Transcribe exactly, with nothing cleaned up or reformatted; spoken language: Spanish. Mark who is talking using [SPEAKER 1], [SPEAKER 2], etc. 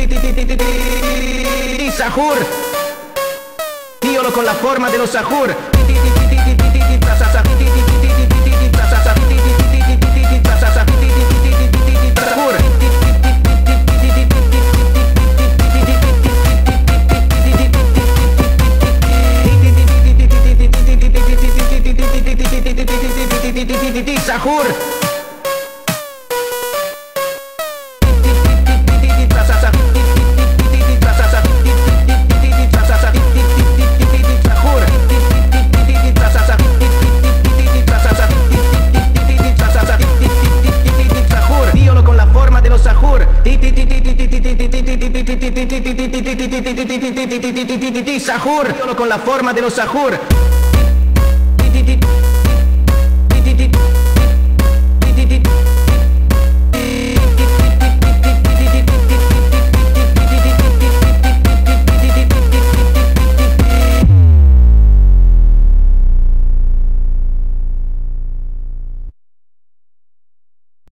[SPEAKER 1] Sahur. Díolo con la forma de los sahur. Sahur. Díolo con la forma de los sahur. Sahur. Díolo con la forma de los sahur.